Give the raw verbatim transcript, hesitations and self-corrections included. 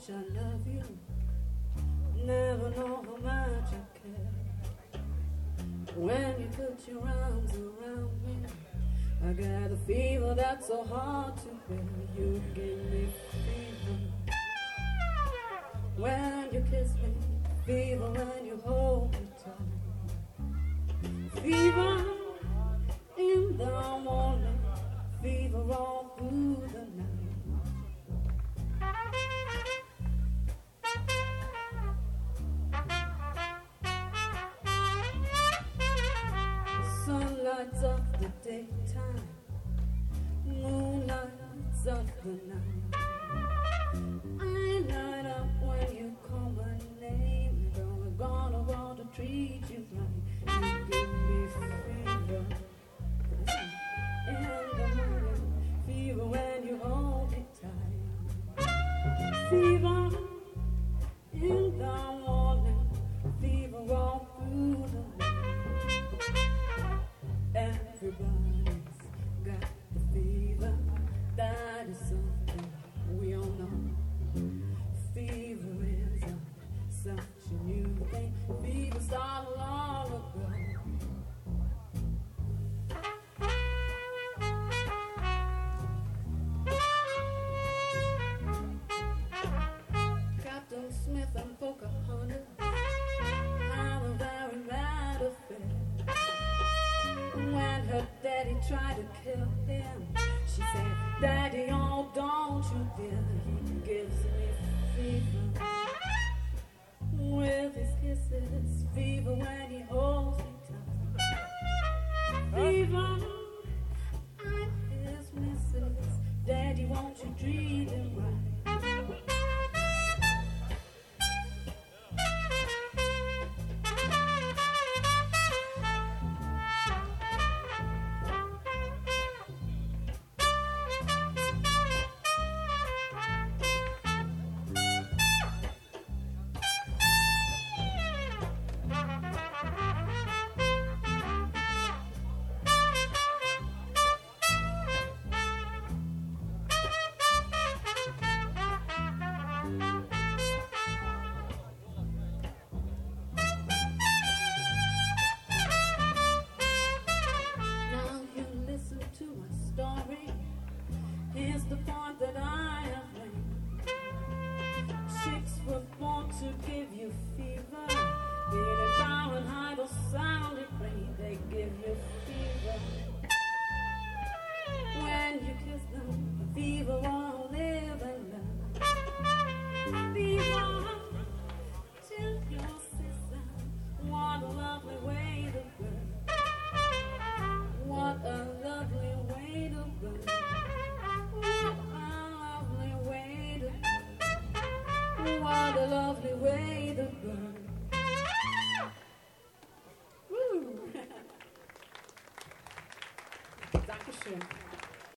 much I love you. Never know how much I care. When you put your arms around me, I get a fever that's so hard to bear. You give me fever when you kiss me, fever when you hold me tight, fever in the morning, fever all through the night. Sun lights up the daytime, moon lights up the night. I light up when you call my name, and I'm gonna want to treat you right. You give me fever in the morning, fever when you hold me tight, fever in the morning, fever all through the night. Everybody's got the fever, that is something we all know. Fever is a, such a new thing, fever started long ago. Captain Smith and Pocahontas had a very bad affair. When her daddy tried to kill him, she said, Daddy, oh, don't you dare. He gives me fever with his kisses, fever when he holds me tight, fever, I'm his missus. Daddy, won't you treat him right? Here's the point that I have made. Chicks were born to give you fever. Be it Fahrenheit or sounding rain, they give you fever. When you kiss them, fever won't live and learn. Fever till your sister. What a lovely way to burn. What a lovely way to burn. What a lovely way to burn. Woo! Dankeschön.